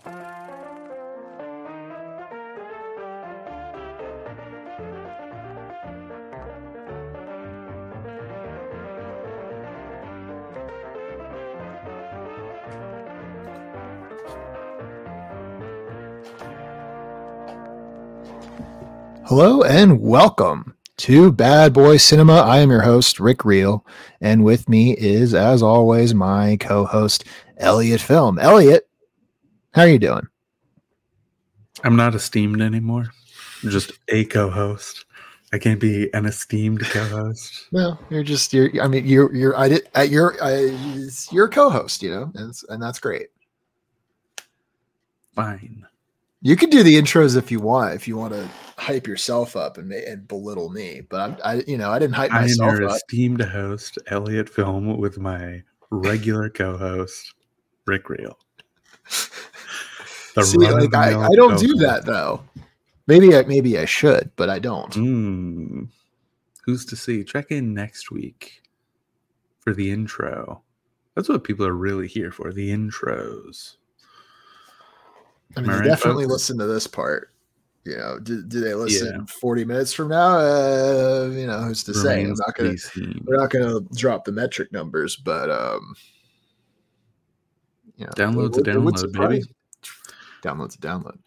Hello and welcome to Bad Boy Cinema. I am your host, Rick Reel, and with me is, as always, my co-host, Elliot Film. Elliot, how are you doing? I'm not esteemed anymore. I'm just a co-host. I can't be an esteemed co-host. No, you're a co-host, you know, and that's great. Fine. You can do the intros if you want to hype yourself up and belittle me, but I didn't hype myself up. I am your esteemed host, Elliot Film, with my regular co-host, Rick Reel. See, like I don't do that though. Maybe I should, but I don't. Who's to see? Check in next week for the intro. That's what people are really here for, the intros. I mean, they definitely listen to this part. You know, do they listen 40 minutes from now? Who's to say? We're not gonna drop the metric numbers, but download's a download, baby. Download's a download.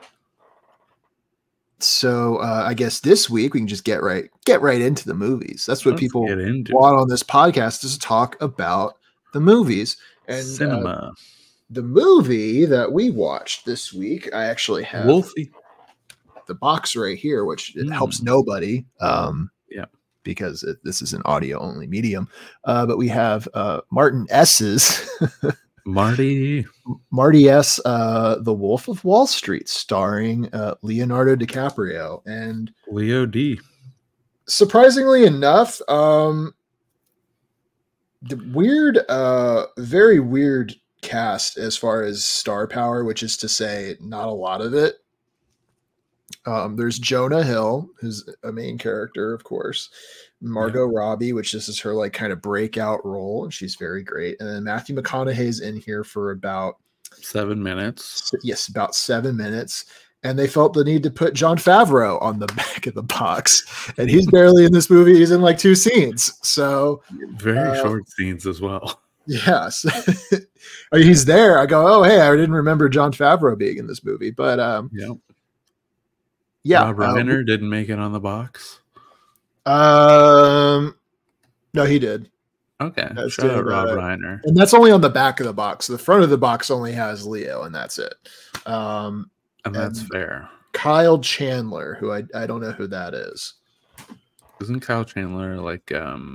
So I guess this week we can just get right into the movies. That's what people want on this podcast, is to talk about the movies and cinema. The movie that we watched this week, I actually have Wolfie. The box right here, which it helps nobody. Because this is an audio only medium. But we have Martin S's Marty S. The Wolf of Wall Street, starring Leonardo DiCaprio and Leo D. Surprisingly enough, very weird cast as far as star power, which is to say not a lot of it. There's Jonah Hill, who's a main character, of course. Margot Robbie, which this is her like kind of breakout role, and she's very great. And then Matthew McConaughey's in here for about 7 minutes. Yes, about 7 minutes. And they felt the need to put Jon Favreau on the back of the box, and he's barely in this movie. He's in like 2 scenes, so very short scenes as well. Yes, he's there. I go, oh hey, I didn't remember Jon Favreau being in this movie, but Rob Reiner didn't make it on the box. No, he did. Okay, shout out Rob Reiner, and that's only on the back of the box. The front of the box only has Leo, and that's it. And that's fair. Kyle Chandler, who I don't know who that is. Isn't Kyle Chandler like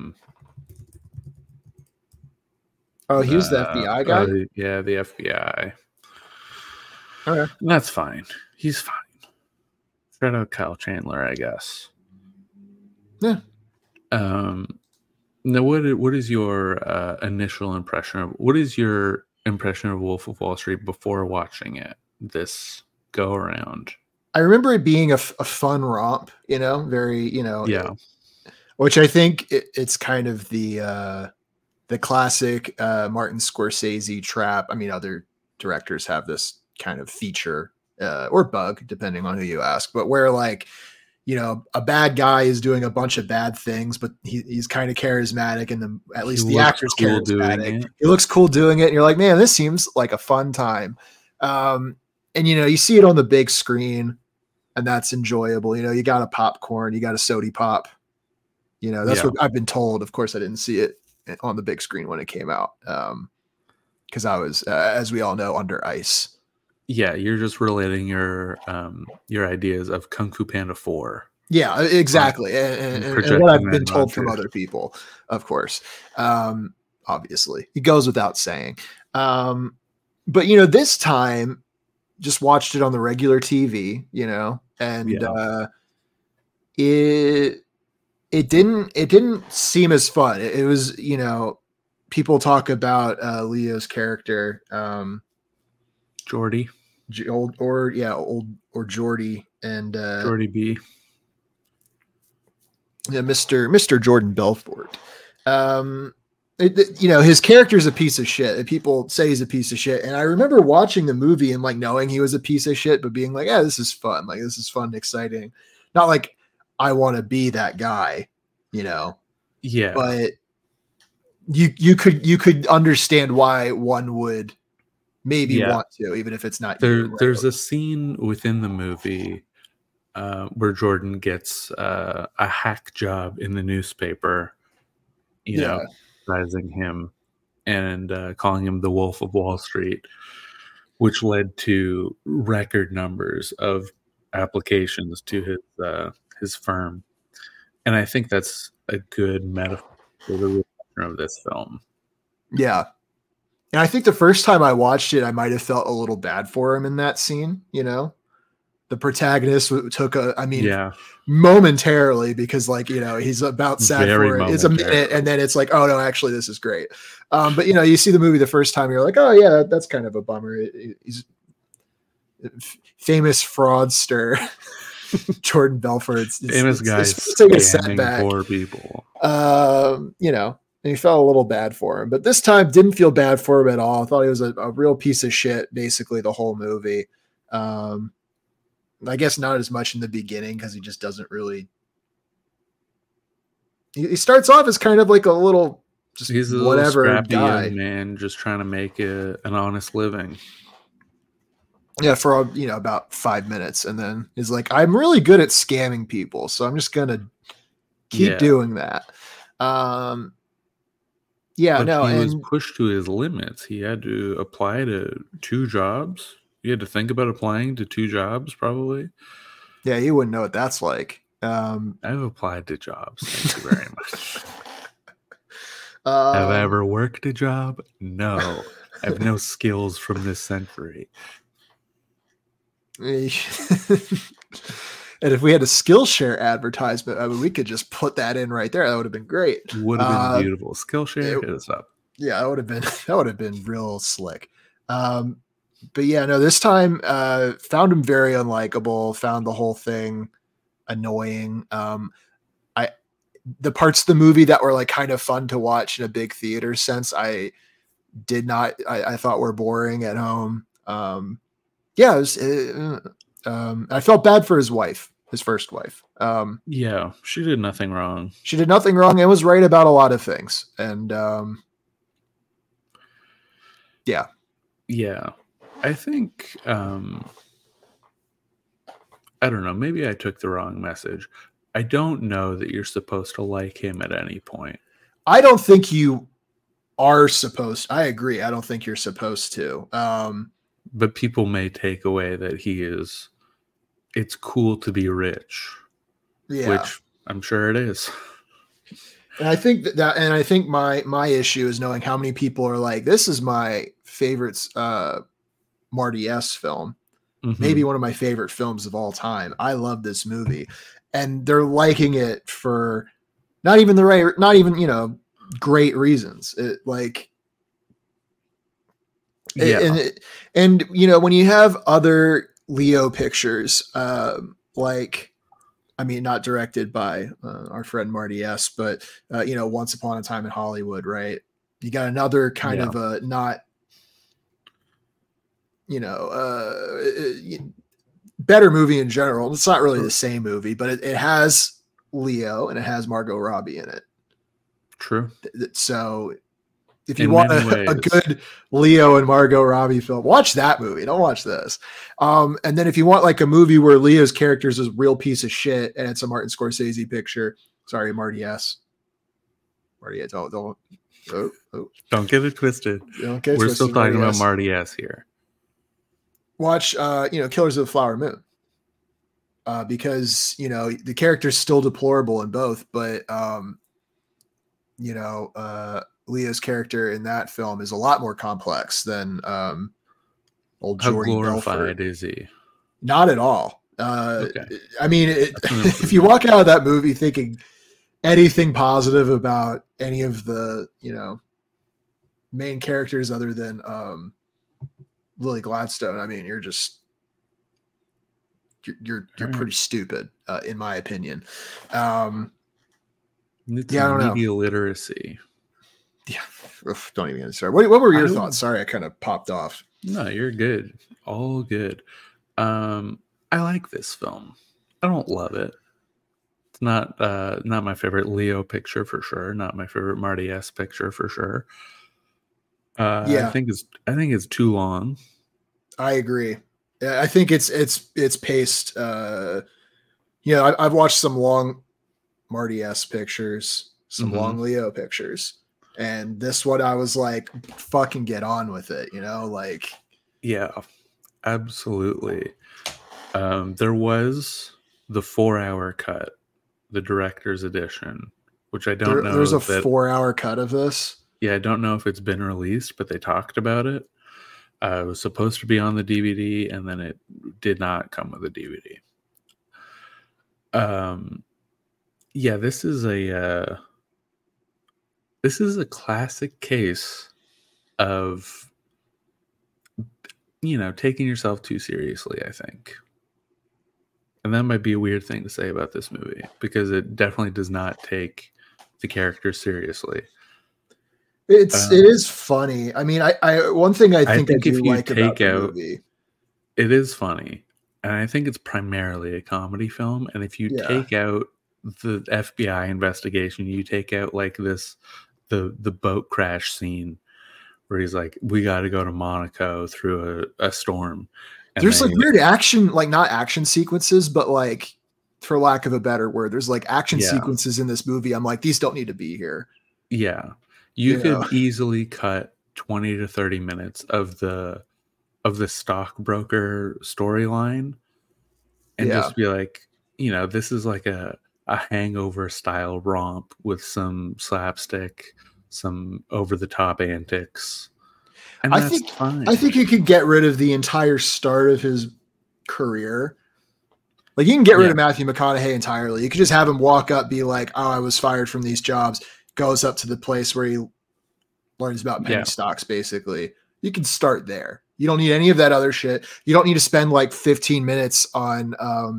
Oh, he was the FBI guy? Yeah, the FBI. Okay. That's fine. He's fine. Shout out Kyle Chandler, I guess. Yeah. Now, what is your initial impression of... What is your impression of Wolf of Wall Street before watching it this go-around? I remember it being a fun romp, very, which I think it's kind of the classic Martin Scorsese trap. I mean, other directors have this kind of feature or bug, depending on who you ask, but where like, a bad guy is doing a bunch of bad things, but he's kind of charismatic, and at least the actor's cool charismatic. He looks cool doing it, and you're like, man, this seems like a fun time. And you see it on the big screen, and that's enjoyable. You got a popcorn, you got a sody pop. That's what I've been told. Of course, I didn't see it on the big screen when it came out, because I was, as we all know, under ice. Yeah, you're just relating your ideas of Kung Fu Panda 4. Yeah, exactly, and what I've been told from other people, of course. Obviously, it goes without saying. But this time, just watched it on the regular TV, and it didn't seem as fun. It was, people talk about Leo's character, Jordy, old Jordy, and Jordy B. Yeah, Mr. Jordan Belfort. And his character is a piece of shit, and people say he's a piece of shit. And I remember watching the movie and like knowing he was a piece of shit, but being like, yeah, this is fun. Like, this is fun and exciting. Not like I want to be that guy, Yeah. But you could understand why one would maybe want to, even if it's not There's a scene within the movie where Jordan gets a hack job in the newspaper, advertising him and calling him the Wolf of Wall Street, which led to record numbers of applications to his firm. And I think that's a good metaphor for the reception of this film. Yeah. And I think the first time I watched it, I might have felt a little bad for him in that scene, The protagonist took momentarily, because he's about sad for it. It's a minute, and then it's like, oh no, actually this is great. But you see the movie the first time, you're like, oh yeah, that's kind of a bummer. He's famous fraudster. Jordan Belfort, famous guy, taking a setback. Poor people. And he felt a little bad for him, but this time didn't feel bad for him at all. I thought he was a real piece of shit, basically the whole movie. I guess not as much in the beginning, because he just doesn't really. He starts off as kind of like a little, just he's a whatever little scrappy guy, young man, just trying to make an honest living. Yeah, for about 5 minutes, and then he's like, "I'm really good at scamming people, so I'm just gonna keep doing that." He was pushed to his limits. He had to apply to 2 jobs. You had to think about applying to 2 jobs, probably. Yeah, he wouldn't know what that's like. I've applied to jobs. Thank you very much. Have I ever worked a job? No. I have no skills from this century. And if we had a Skillshare advertisement, we could just put that in right there. That would have been great. Would have been beautiful. Skillshare, hit us up. Yeah, that would have been real slick. But yeah, no, this time found him very unlikable. Found the whole thing annoying. The parts of the movie that were like kind of fun to watch in a big theater sense, I thought were boring at home. I felt bad for his wife, his first wife. She did nothing wrong. She did nothing wrong and was right about a lot of things. And I think I don't know, maybe I took the wrong message. I don't know that you're supposed to like him at any point. I don't think you are supposed. I agree. I don't think you're supposed to. But people may take away that it's cool to be rich. Yeah. Which I'm sure it is. And I think my issue is knowing how many people are like, this is my favorite Marty S. film. Mm-hmm. Maybe one of my favorite films of all time. I love this movie. And they're liking it for not even great reasons. And when you have other Leo pictures, not directed by our friend Marty S., but Once Upon a Time in Hollywood, right? You got another kind of a not, better movie in general. It's not really the same movie, but it has Leo and it has Margot Robbie in it. True. So if you want a good Leo and Margot Robbie film, watch that movie. Don't watch this. And then if you want like a movie where Leo's character is a real piece of shit and it's a Martin Scorsese picture, sorry, Marty S. Marty, don't get it twisted. We're still talking about Marty S. here. Watch, Killers of the Flower Moon. Because, the character's still deplorable in both, but, Leo's character in that film is a lot more complex than old Jordy Belfort. How glorified is he? Not at all. Okay. If you walk out of that movie thinking anything positive about any of the, main characters other than Lily Gladstone, you're pretty stupid, in my opinion. It's media literacy. Yeah, don't even get started. What were your thoughts? Sorry, I kind of popped off. No, you're good. All good. I like this film. I don't love it. It's not my favorite Leo picture for sure. Not my favorite Marty S picture for sure. Yeah, I think it's too long. I agree. I think it's paced. I've watched some long Marty S pictures, some long Leo pictures, and this one I was like, fucking get on with it, like. Yeah, absolutely. There was the 4-hour cut, the director's edition, which I don't know. There's a 4-hour cut of this. Yeah, I don't know if it's been released, but they talked about it. It was supposed to be on the DVD, and then it did not come with a DVD. Yeah, this is a classic case of taking yourself too seriously, I think. And that might be a weird thing to say about this movie, because it definitely does not take the character seriously. It is funny. I mean, I one thing I think I do like about the movie. It is funny, and I think it's primarily a comedy film. And if you take out the FBI investigation, you take out like the boat crash scene where he's like, we got to go to Monaco through a storm. And there's like weird action, like not action sequences, but like, for lack of a better word, there's like action sequences in this movie. I'm like, these don't need to be here. Yeah. You could easily cut 20 to 30 minutes of the stockbroker storyline and just be like, this is like a Hangover style romp with some slapstick, some over the top antics. And I think you could get rid of the entire start of his career. Like, you can get rid of Matthew McConaughey entirely. You could just have him walk up, be like, oh, I was fired from these jobs, goes up to the place where he learns about penny stocks, basically. You can start there. You don't need any of that other shit. You don't need to spend like 15 minutes on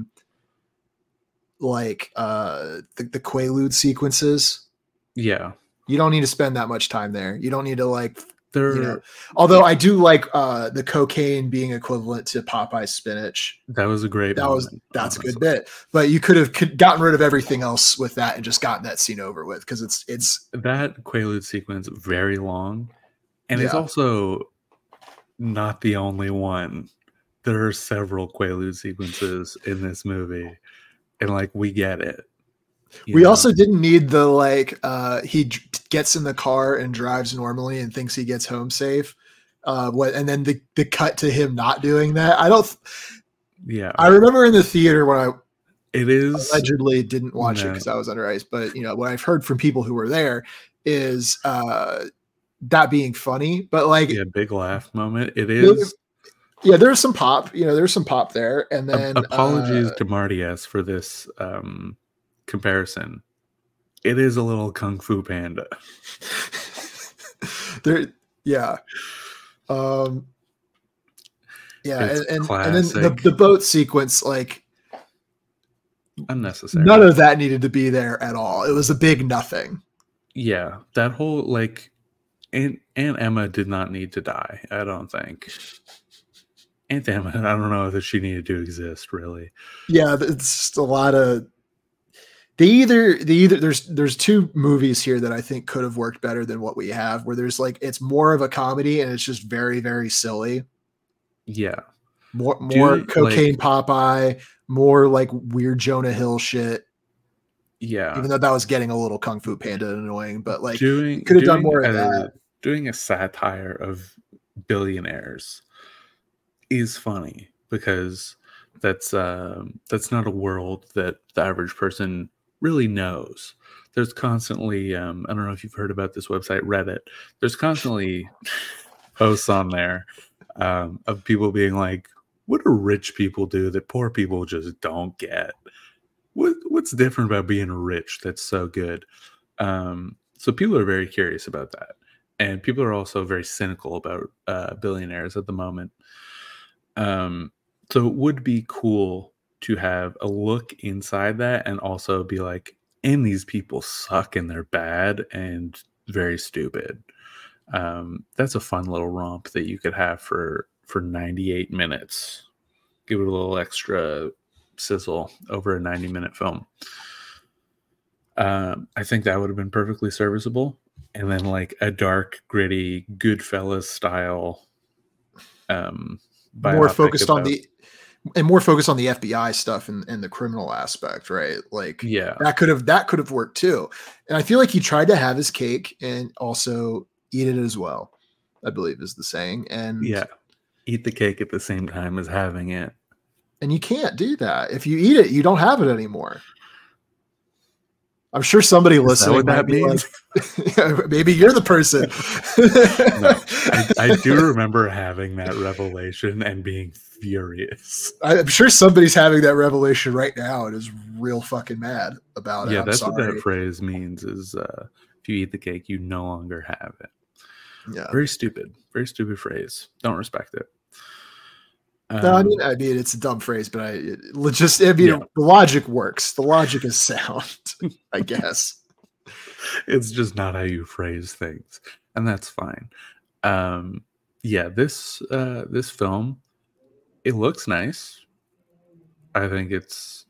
the Quaalude sequences. Yeah. You don't need to spend that much time there. You don't need to although I do like the cocaine being equivalent to Popeye spinach. That was a great moment, that's honestly a good bit. But you could have gotten rid of everything else with that and just gotten that scene over with, because it's that Quaalude sequence very long, and it's also not the only one. There are several Quaalude sequences in this movie, and like, we get it. We also didn't need the he gets in the car and drives normally and thinks he gets home safe. And then the cut to him not doing that. I remember in the theater when I allegedly didn't watch it because I was under ice, but what I've heard from people who were there is that being funny, but like big laugh moment. It is. Yeah, there's some pop. There's some pop there, and then apologies to Marty S for this comparison. It is a little Kung Fu Panda. And then the boat sequence, like, unnecessary. None of that needed to be there at all. It was a big nothing. Yeah, that whole Aunt Emma did not need to die, I don't think. Aunt Emma, I don't know that she needed to exist, really. Yeah, it's just a lot of. There's two movies here that I think could have worked better than what we have, where there's it's more of a comedy and it's just very, very silly. Yeah. More cocaine Popeye, more like weird Jonah Hill shit. Yeah. Even though that was getting a little Kung Fu Panda annoying, but could have done more of that. Doing a satire of billionaires is funny, because that's not a world that the average person really knows. There's constantly I don't know if you've heard about this website, Reddit. There's constantly posts on there of people being like, what do rich people do that poor people just don't get? What's different about being rich that's so good? So people are very curious about that, and people are also very cynical about billionaires at the moment. So it would be cool to have a look inside that, and also be like, and these people suck and they're bad, and very stupid. That's a fun little romp that you could have for 98 minutes. Give it a little extra sizzle over a 90-minute film. I think that would have been perfectly serviceable. And then like a dark, gritty, Goodfellas style more focused on the FBI stuff and the criminal aspect, right? Like, yeah, that could have worked too. And I feel like he tried to have his cake and also eat it as well, I believe is the saying. And yeah, eat the cake at the same time as having it. And you can't do that. If you eat it, you don't have it anymore. I'm sure somebody listening might be like, maybe you're the person. No, I do remember having that revelation and being furious. I'm sure somebody's having that revelation right now and is real fucking mad about it. Yeah, that's what that phrase means is if you eat the cake, you no longer have it. Yeah. Very stupid phrase. Don't respect it. No, I mean, it's a dumb phrase, but the logic works. The logic is sound, I guess. It's just not how you phrase things, and that's fine. Yeah, this film, it looks nice. I think it's,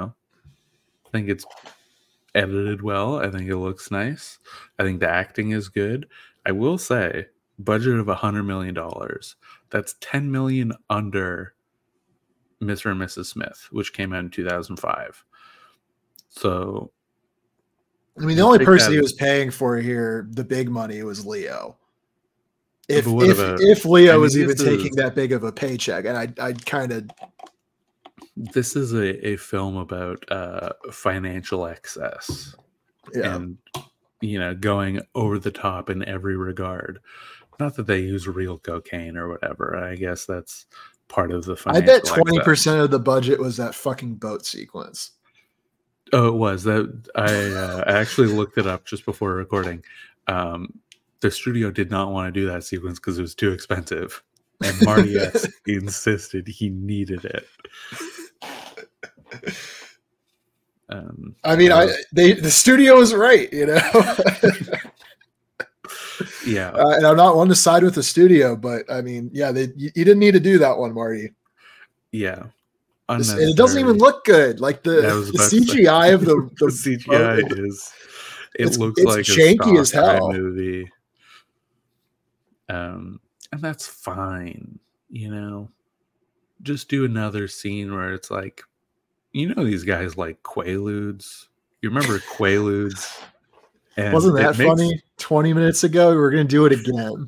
edited well. I think it looks nice. I think the acting is good. I will say, budget of $100 million. That's $10 million under Mr. and Mrs. Smith, which came out in 2005. So, I mean, the only person he was paying for here, the big money, was Leo. If Leo was even taking that big of a paycheck, and I'd kind of. This is a film about financial excess, and going over the top in every regard. Not that they use real cocaine or whatever. I guess that's part of the financial. I bet 20% of the budget was that fucking boat sequence. Oh, it was that. I actually looked it up just before recording. The studio did not want to do that sequence because it was too expensive, and Marty S. insisted he needed it. I mean, the studio is right, Yeah, and I'm not one to side with the studio, but I mean, yeah, you didn't need to do that one, Marty. Yeah, it doesn't even look good. Like the CGI of the CGI is. It looks like janky as hell movie, and that's fine. Just do another scene where it's like, these guys like Quaaludes. You remember Quaaludes? And wasn't that funny? 20 minutes ago, we were going to do it again.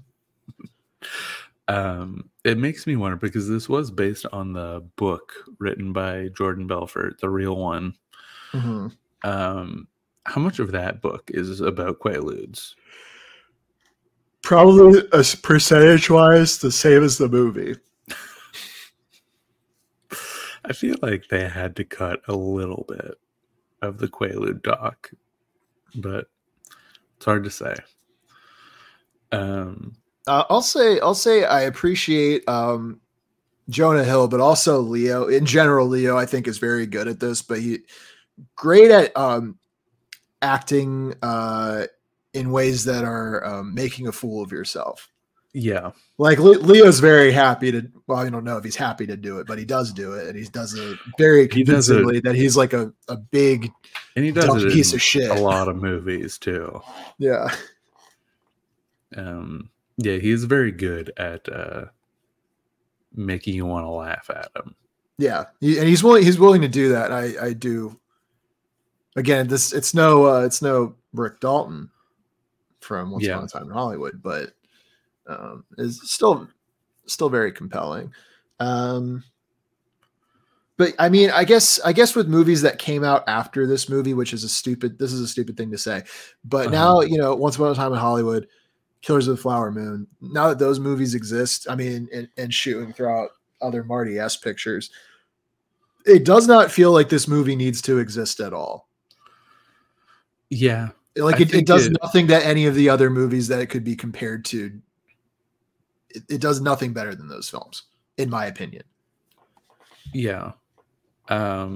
It makes me wonder, because this was based on the book written by Jordan Belfort, the real one. Mm-hmm. How much of that book is about Quaaludes? Probably percentage-wise the same as the movie. I feel like they had to cut a little bit of the Quaalude doc, but it's hard to say. I'll say I appreciate Jonah Hill, but also Leo. In general, Leo I think is very good at this, but he great at acting in ways that are making a fool of yourself. Yeah. Like Leo's very happy to, well, I don't know if he's happy to do it, but he does do it, and he does it very convincingly that he's like a big and he does it piece of shit. A lot of movies too. Yeah. Yeah, he's very good at making you want to laugh at him. Yeah, and he's willing to do that. I do. Again, it's no Rick Dalton from Once Upon a Time in Hollywood, but is still very compelling. But I mean, I guess with movies that came out after this movie, which is a stupid thing to say, but now, Once Upon a Time in Hollywood, Killers of the Flower Moon, now that those movies exist, I mean, and shooting throughout other Marty S pictures, it does not feel like this movie needs to exist at all. Yeah. Like it does nothing that any of the other movies that it could be compared to. It does nothing better than those films, in my opinion. Yeah. I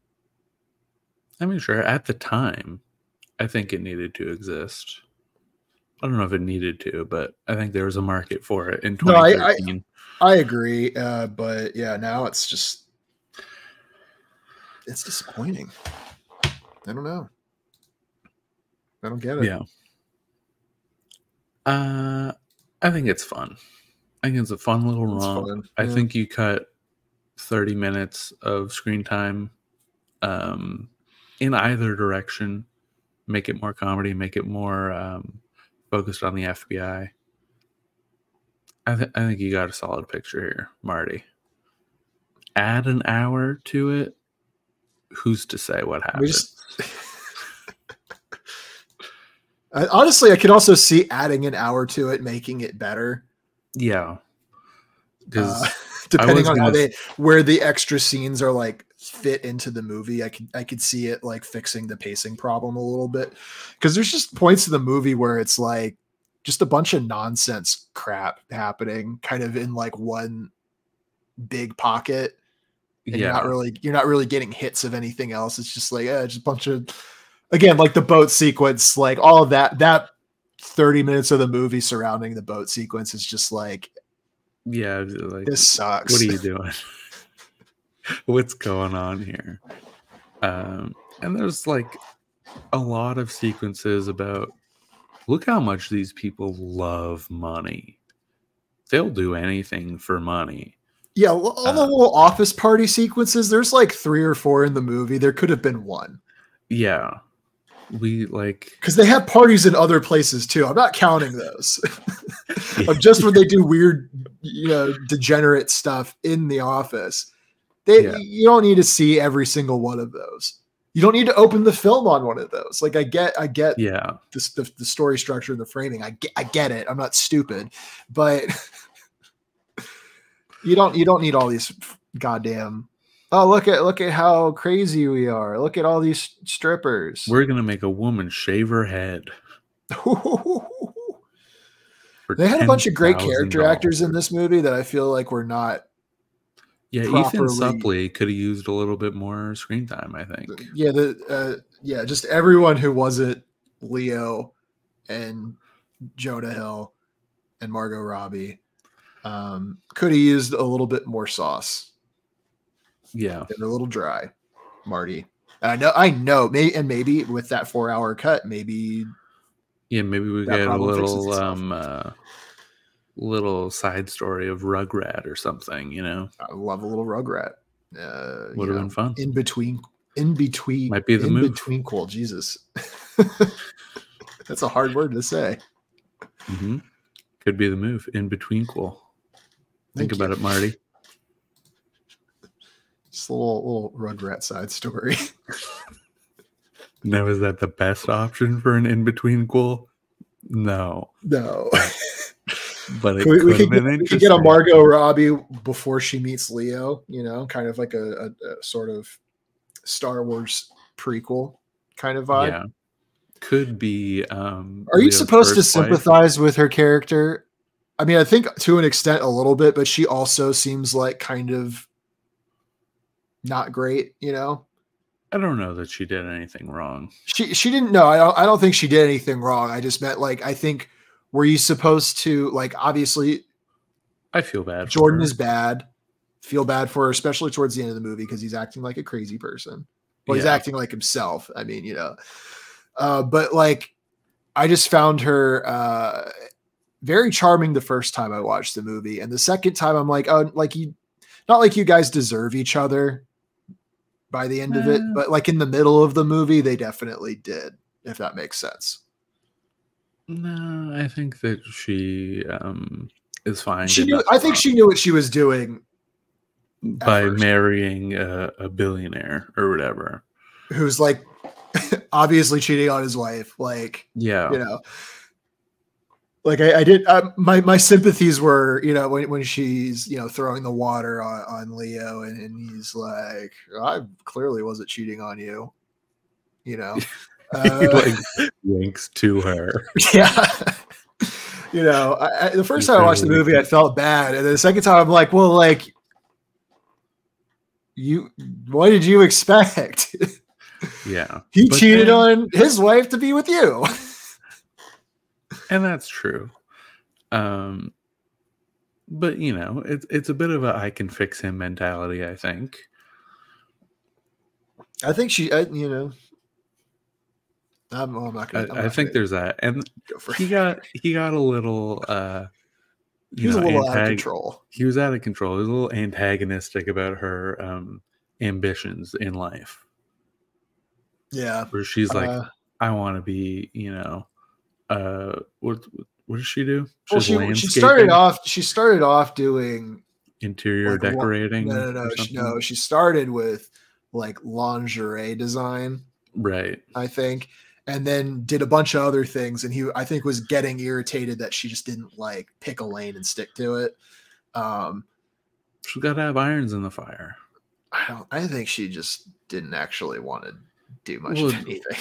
mean, sure. At the time, I think it needed to exist. I don't know if it needed to, but I think there was a market for it in No, 2013. I agree, but yeah, now it's disappointing. I don't know. I don't get it. Yeah. I think it's fun. I think it's a fun little romp. I think you cut 30 minutes of screen time in either direction. Make it more comedy, make it more focused on the FBI. I think you got a solid picture here, Marty. Add an hour to it. Who's to say what happens? Honestly, I could also see adding an hour to it, making it better. Yeah, because depending on where the extra scenes are like fit into the movie, I could see it like fixing the pacing problem a little bit. Because there's just points in the movie where it's like just a bunch of nonsense crap happening, kind of in like one big pocket. And you're not really getting hits of anything else. It's just like just a bunch of, again, like the boat sequence, like all of that 30 minutes of the movie surrounding the boat sequence is just like, like, this sucks. What are you doing? What's going on here? And there's like a lot of sequences about, look how much these people love money. They'll do anything for money. Yeah, all the little office party sequences, there's like 3 or 4 in the movie. There could have been 1. Yeah. We like, because they have parties in other places too. I'm not counting those. Just when they do weird, degenerate stuff in the office. You don't need to see every single one of those. You don't need to open the film on one of those. Like I get the story structure and the framing. I get it. I'm not stupid, but you don't need all these goddamn. Oh, look at how crazy we are. Look at all these strippers. We're going to make a woman shave her head. They had a bunch of great character actors in this movie that I feel like were not. Yeah, Ethan Suplee could have used a little bit more screen time, I think. Yeah, just everyone who wasn't Leo and Jonah Hill and Margot Robbie could have used a little bit more sauce. Yeah, they're a little dry, Marty. I know. Maybe with that 4-hour cut, maybe. Yeah, maybe we get a little side story of Rugrat or something. I love a little Rugrat. Would have been fun. In between might be the move. Between cool. Jesus, that's a hard word to say. Mm-hmm. Could be the move. In between cool. Think about it, Marty. Just a little Rugrat side story. Now, is that the best option for an in-between cool? No. But we could get a Margot Robbie before she meets Leo, kind of like a sort of Star Wars prequel kind of vibe. Yeah. Could be. Are you supposed to sympathize with her character? I mean, I think to an extent a little bit, but she also seems like kind of not great, I don't know that she did anything wrong. She didn't. No, I don't think she did anything wrong. I just meant like, I think, were you supposed to, like, obviously I feel bad. Jordan is bad. Feel bad for her, especially towards the end of the movie, because he's acting like a crazy person. Well, he's acting like himself. I mean, but like, I just found her very charming the first time I watched the movie. And the second time I'm like, oh, like not like you guys deserve each other by the end of it, but like in the middle of the movie, they definitely did, if that makes sense. No, I think that she is fine. I think she knew what she was doing by marrying a billionaire or whatever, who's like obviously cheating on his wife. Like, like I did. My sympathies were, when she's, throwing the water on Leo and he's like, I clearly wasn't cheating on you, he like winks to her. Yeah. The first time I watched the movie, I felt bad. And then the second time I'm like, well, like, what did you expect? Yeah. He cheated on his wife to be with you. And that's true. But you know, it's a bit of a I can fix him mentality, I think. I think she, you know, I'm not gonna. I think there's that, and he got a little, he was a little out of control. He was out of control. He was a little antagonistic about her ambitions in life. Yeah, where she's like, I want to be, you know, what does she do? Well, she started off doing interior decorating. No. She started with like lingerie design, right? I think, and then did a bunch of other things. And I think, was getting irritated that she just didn't like pick a lane and stick to it. She's got to have irons in the fire. I think she just didn't actually want to do much of anything.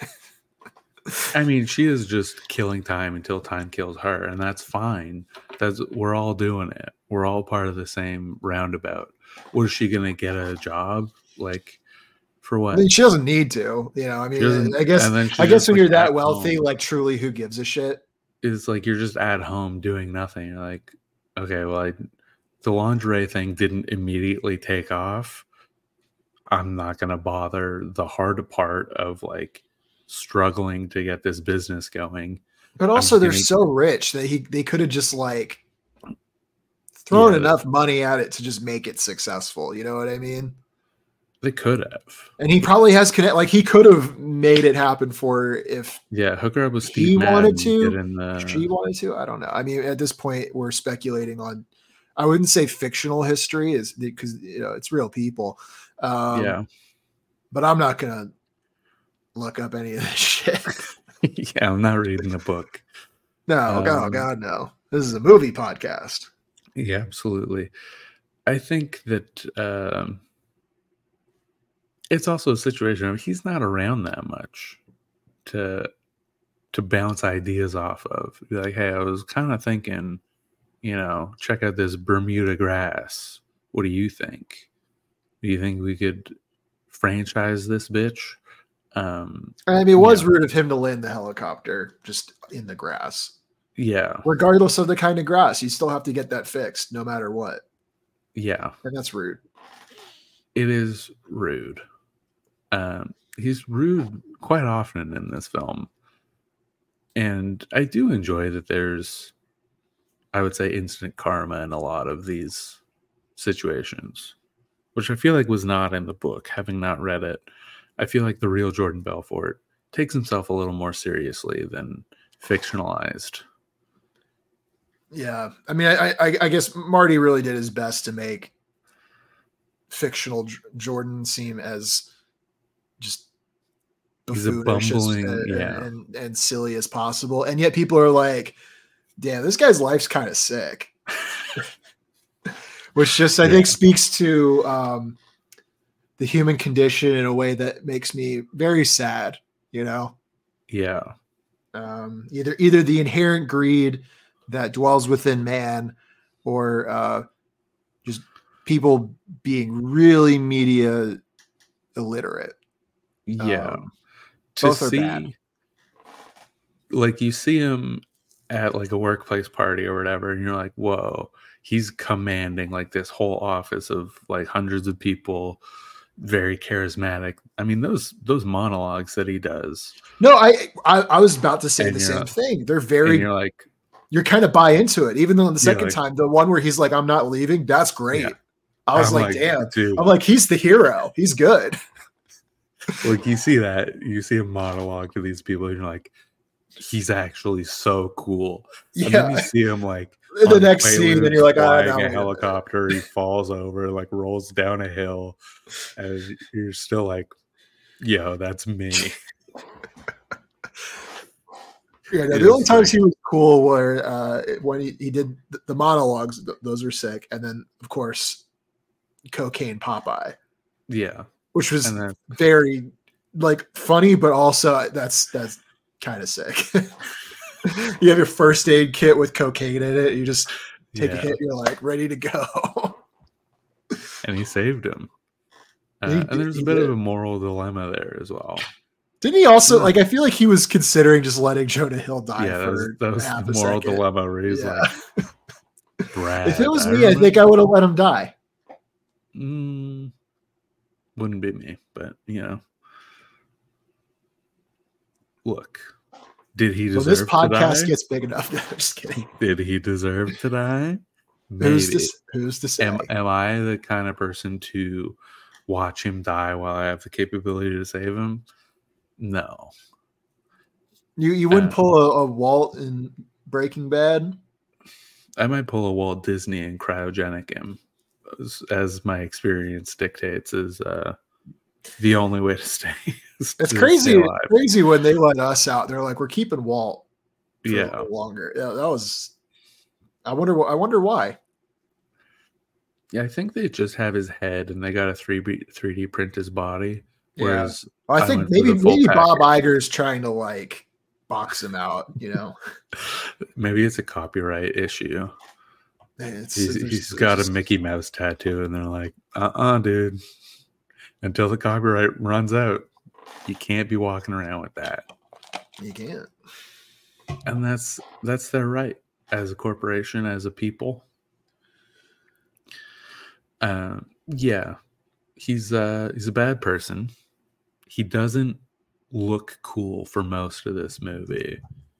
I mean, she is just killing time until time kills her, and that's fine. We're all doing it. We're all part of the same roundabout. What is she gonna get a job like for what? I mean, she doesn't need to. You know, I mean, I guess when you're that wealthy, like truly, who gives a shit? It's like you're just at home doing nothing. You're like, okay, well, the lingerie thing didn't immediately take off. I'm not gonna bother the hard part of like struggling to get this business going. But also they're so rich that they could have just like thrown enough money at it to just make it successful. You know what I mean? They could have. And he probably has he could have made it happen for her if hook her up with Steve Madden. She wanted to. I don't know. I mean, at this point we're speculating on, I wouldn't say fictional history is because, you know, it's real people. But I'm not gonna look up any of this shit. Yeah, I'm not reading the book. No, God, no. This is a movie podcast. Yeah, absolutely. I think that it's also a situation of he's not around that much to bounce ideas off of. Be like, hey, I was kind of thinking, you know, check out this Bermuda grass. What do you think? Do you think we could franchise this bitch? I mean, it was rude of him to land the helicopter just in the grass. Yeah. Regardless of the kind of grass, you still have to get that fixed no matter what. Yeah. And that's rude. It is rude. He's rude quite often in this film. And I do enjoy that there's, I would say, instant karma in a lot of these situations, which I feel like was not in the book, having not read it. I feel like the real Jordan Belfort takes himself a little more seriously than fictionalized. Yeah. I mean, I guess Marty really did his best to make fictional Jordan seem as just buffoonish and silly as possible. And yet people are like, damn, this guy's life's kind of sick. Which just, I think, speaks to the human condition in a way that makes me very sad, you know? Yeah. Either the inherent greed that dwells within man, or just people being really media illiterate. Yeah. Both are bad. Like, you see him at like a workplace party or whatever, and you're like, whoa, he's commanding like this whole office of like hundreds of people, very charismatic. I mean, those monologues that he does. No, I was about to say the same thing. They're very, you're like, you're kind of buy into it, even though the second time, the one where he's like, I'm not leaving, that's great. Yeah. I was like, damn. Dude. I'm like, he's the hero. He's good. Like, you see a monologue to these people, and you're like, he's actually so cool. Yeah. And then you see him like in the next scene, and you're like, a helicopter, he falls over, like rolls down a hill, and you're still like, yo, that's me. Yeah, the only times he was cool were when he did the monologues; those were sick, and then of course, Cocaine Popeye. Yeah, which was very like funny, but also that's kind of sick. You have your first aid kit with cocaine in it. You just take a hit. You're like ready to go. And he saved him. And there's a bit of a moral dilemma there as well. Didn't he also like? I feel like he was considering just letting Jonah Hill die. Yeah, for that was half the a moral second. dilemma where he's like, Brad. If it was me, I think I would have let him die. Wouldn't be me, but look, did he deserve this to podcast die? gets big enough. No, I'm just kidding. Did he deserve to die? Maybe. Who's to say? Am I the kind of person to watch him die while I have the capability to save him? No. You wouldn't pull a Walt in Breaking Bad? I might pull a Walt Disney and cryogenic him, as my experience dictates, is the only way to stay. It's crazy. It's crazy when they let us out. They're like, we're keeping Walt for longer. Yeah, that was. I wonder why. Yeah, I think they just have his head and they got a 3D print his body. Whereas I think maybe Bob Iger's trying to like box him out, Maybe it's a copyright issue. He's got a Mickey Mouse tattoo and they're like, dude, until the copyright runs out, you can't be walking around with that. You can't. And that's their right as a corporation, as a people. Yeah, he's a bad person. He doesn't look cool for most of this movie,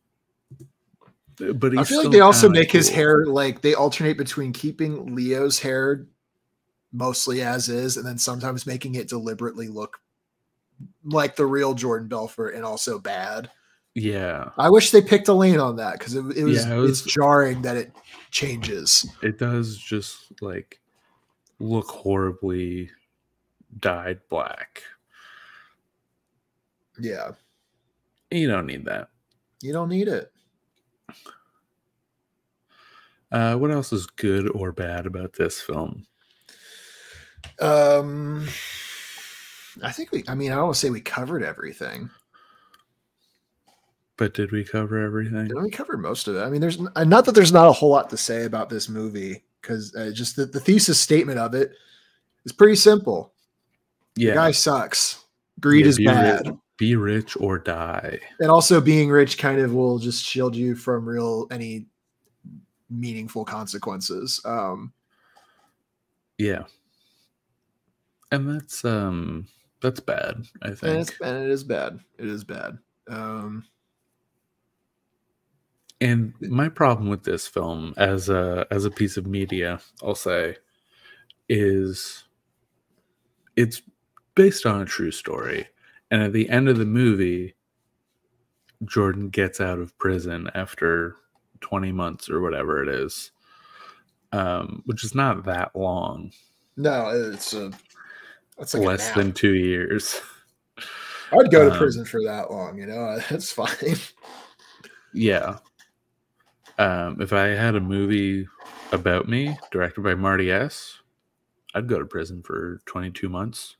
but I feel like they also make his hair, like they alternate between keeping Leo's hair mostly as is, and then sometimes making it deliberately look like the real Jordan Belfort and also bad. Yeah, I wish they picked a lane on that because it's jarring that it changes. It does just like look horribly dyed black. Yeah. You don't need that. You don't need it. What else is good or bad about this film? I think I don't say we covered everything. But did we cover everything? We covered most of it. I mean, there's not that there's not a whole lot to say about this movie, because just the thesis statement of it is pretty simple. Yeah. The guy sucks. Greed is bad. Be rich or die. And also being rich kind of will just shield you from any meaningful consequences. Yeah. And that's bad, I think. And it is bad. It is bad. And my problem with this film as a piece of media, I'll say, is it's based on a true story. And at the end of the movie, Jordan gets out of prison after 20 months or whatever it is, which is not that long. No, it's like less than 2 years. I'd go to prison for that long, that's fine. Yeah. If I had a movie about me directed by Marty S., I'd go to prison for 22 months.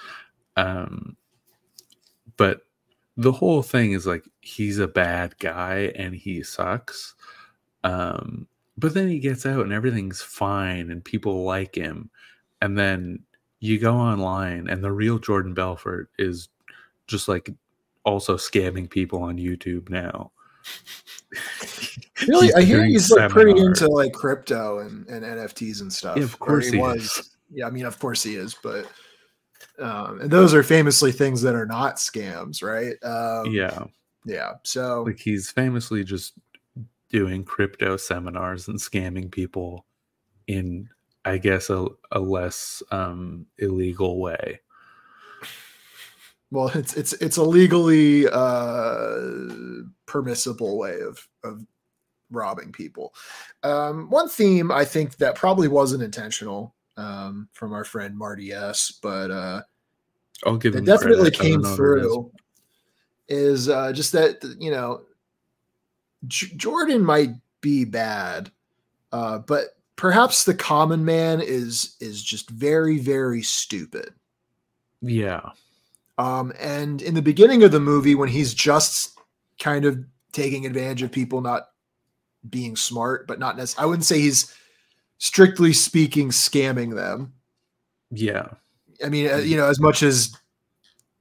But the whole thing is like he's a bad guy and he sucks. But then he gets out and everything's fine and people like him. And then you go online and the real Jordan Belfort is just like also scamming people on YouTube now. Really, I hear he's like pretty into like crypto and NFTs and stuff. Yeah, of course he is. Yeah, I mean, of course he is, but and those are famously things that are not scams, right? Yeah. So like he's famously just doing crypto seminars and scamming people in, I guess, a less illegal way. Well, it's a legally permissible way of robbing people. One theme I think that probably wasn't intentional from our friend Marty S., but I'll give him definitely came through is just that Jordan might be bad, but perhaps the common man is just very, very stupid. Yeah. And in the beginning of the movie, when he's just kind of taking advantage of people not being smart, but not necessarily, I wouldn't say he's strictly speaking scamming them. Yeah. I mean, as much as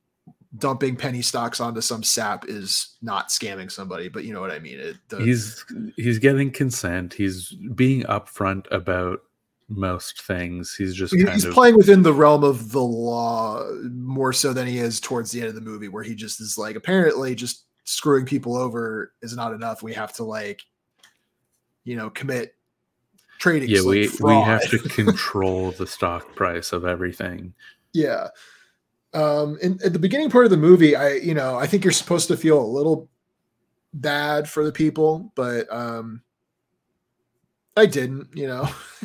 dumping penny stocks onto some sap is not scamming somebody, but you know what I mean. He's getting consent. He's being upfront about most things. He's just he's playing within the realm of the law more so than he is towards the end of the movie, where he just is like, apparently just screwing people over is not enough. We have to, like, you know, commit trading. Yeah, we have to control the stock price of everything. Yeah. At the beginning part of the movie, I think you're supposed to feel a little bad for the people, but I didn't, you know.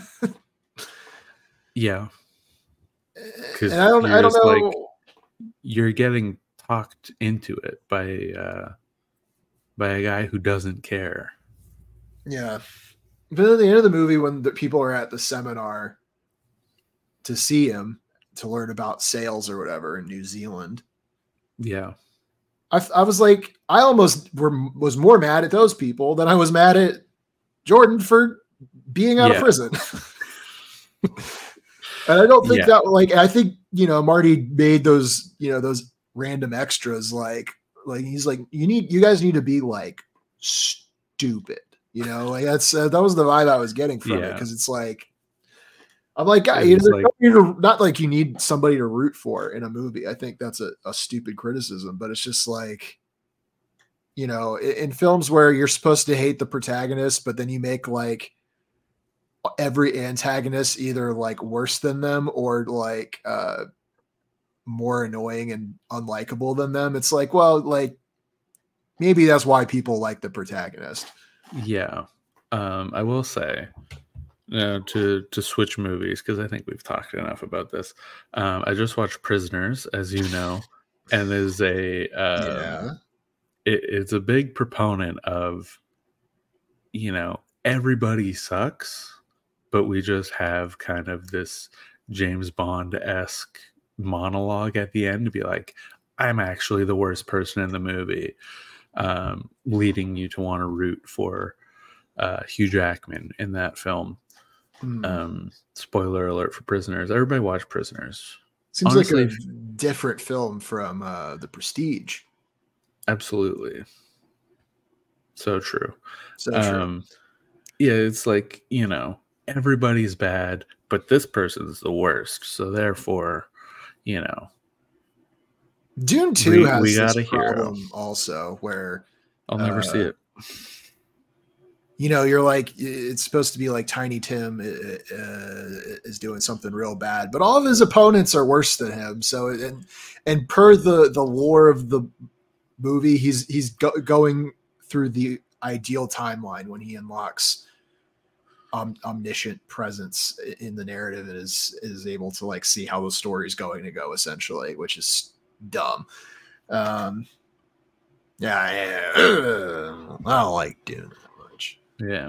Yeah. And I don't know. Like, you're getting talked into it by a guy who doesn't care. Yeah. But at the end of the movie, when the people are at the seminar to see him, to learn about sales or whatever in New Zealand. Yeah. I was like, I almost was more mad at those people than I was mad at Jordan for being out of prison. And I don't think that, like, I think, you know, Marty made those, you know, those random extras, like he's like, you guys need to be like stupid, you know, like that was the vibe I was getting from it. Cause it's like, I'm like, not like you need somebody to root for in a movie. I think that's a stupid criticism, but it's just like, you know, in films where you're supposed to hate the protagonist, but then you make like every antagonist either like worse than them or like more annoying and unlikable than them. It's like, well, like maybe that's why people like the protagonist. Yeah. I will say, to switch movies, because I think we've talked enough about this. I just watched Prisoners, as you know, and is it's a big proponent of, you know, everybody sucks, but we just have kind of this James Bond-esque monologue at the end to be like, I'm actually the worst person in the movie, leading you to want to root for Hugh Jackman in that film. Spoiler alert for Prisoners. Everybody watch Prisoners. Seems honestly, like a different film from The Prestige. Absolutely. So true. So true. Yeah, it's like, you know, everybody's bad, but this person's the worst. So therefore, you know. Dune 2 has this problem also where I'll never see it. You know, you're like, it's supposed to be like Tiny Tim is doing something real bad, but all of his opponents are worse than him. So, and per the lore of the movie, he's going through the ideal timeline when he unlocks omniscient presence in the narrative and is able to like see how the story's going to go, essentially, which is dumb. I don't like Dune. Yeah.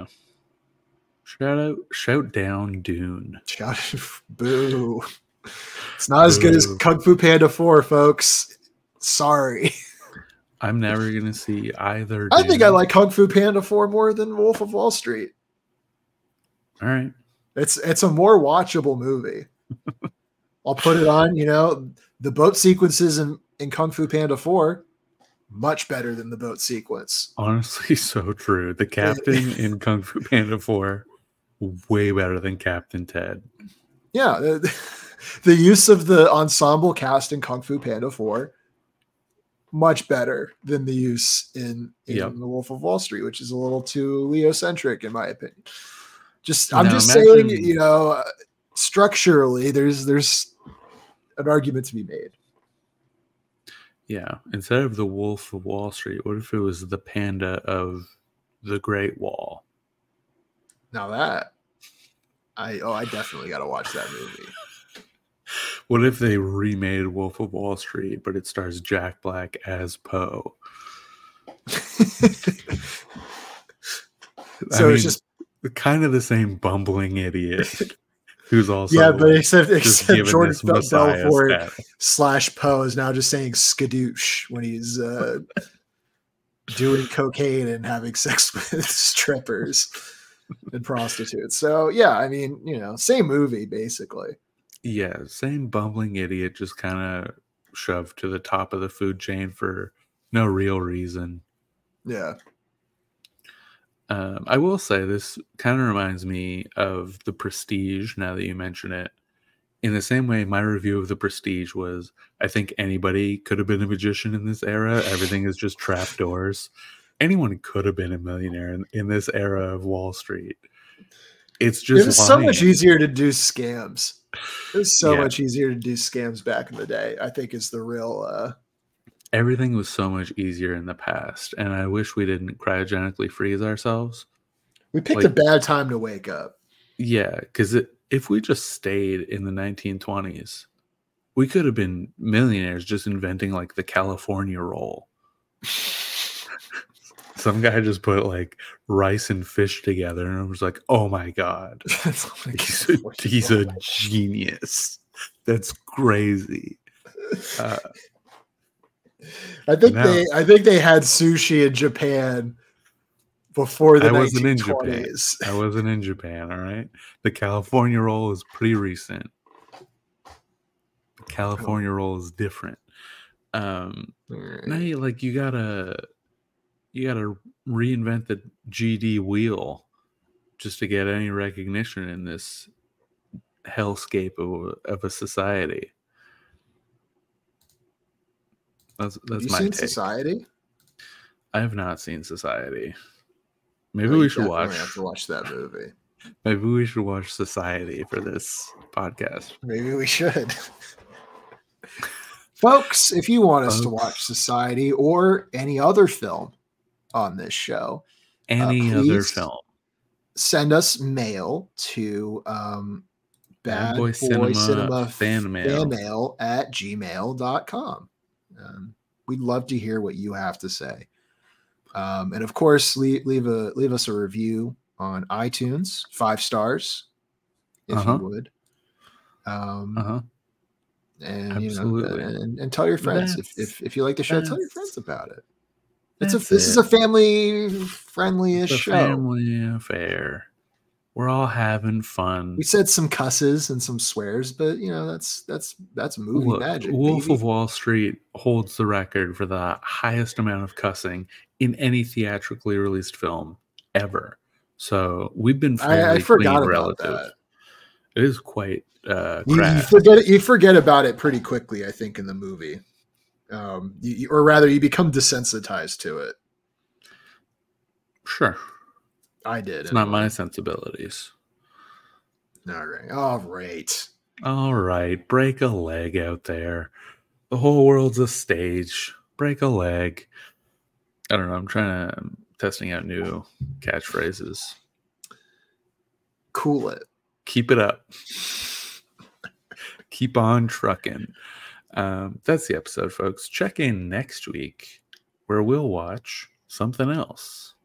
Shout down Dune. Boo. It's not as good as Kung Fu Panda 4, folks. Sorry. I'm never going to see either. I think I like Kung Fu Panda 4 more than Wolf of Wall Street. All right. It's a more watchable movie. I'll put it on, you know, the boat sequences in Kung Fu Panda 4. Much better than the boat sequence. Honestly, so true. The captain in Kung Fu Panda 4, way better than Captain Ted. Yeah. The use of the ensemble cast in Kung Fu Panda 4, much better than the use in The Wolf of Wall Street, which is a little too Leo-centric, in my opinion. I'm just saying, you know, structurally, there's an argument to be made. Yeah. Instead of the Wolf of Wall Street, what if it was the panda of the Great Wall? Now that I definitely got to watch that movie. What if they remade Wolf of Wall Street, but it stars Jack Black as Poe? It's just kind of the same bumbling idiot. Who's also but except Jordan Belfort / Poe is now just saying skadoosh when he's doing cocaine and having sex with strippers and prostitutes. So yeah, I mean, you know, same movie basically. Yeah, same bumbling idiot, just kind of shoved to the top of the food chain for no real reason. Yeah. I will say this kind of reminds me of The Prestige, now that you mention it. In the same way, my review of The Prestige was, I think anybody could have been a magician in this era. Everything is just trapdoors. Anyone could have been a millionaire in this era of Wall Street. It's just it was so much easier to do scams. It was so much easier to do scams back in the day, I think, is the real... Everything was so much easier in the past, and I wish we didn't cryogenically freeze ourselves. We picked a bad time to wake up. Yeah, because if we just stayed in the 1920s, we could have been millionaires just inventing like the California roll. Some guy just put like rice and fish together, and I was like, "Oh my god, he's a genius! That's crazy." I think they had sushi in Japan before the 1920s. I wasn't in Japan. All right, the California roll is pretty recent. The California roll is different. Now you gotta reinvent the GD wheel just to get any recognition in this hellscape of a society. That's my take. Society? I have not seen Society. Maybe we should watch. Have to watch that movie. Maybe we should watch Society for this podcast. Maybe we should. Folks, if you want us to watch Society or any other film on this show, other film, send us mail to Bad Boy Cinema fan mail at gmail.com. We'd love to hear what you have to say. And of course, leave us a review on iTunes, 5 stars, if you would. And absolutely, and tell your friends if you like the show, tell your friends about it. This is a family friendly-ish show. Family affair. We're all having fun. We said some cusses and some swears, but that's movie magic. Wolf of Wall Street holds the record for the highest amount of cussing in any theatrically released film ever. So we've been fairly clean relative. That. It is quite you forget about it pretty quickly, I think, in the movie. Or rather, you become desensitized to it. Sure. I did. It's not my sensibilities. All right. Break a leg out there. The whole world's a stage. Break a leg. I don't know. I'm testing out new catchphrases. Cool it. Keep it up. Keep on trucking. That's the episode, folks. Check in next week where we'll watch something else.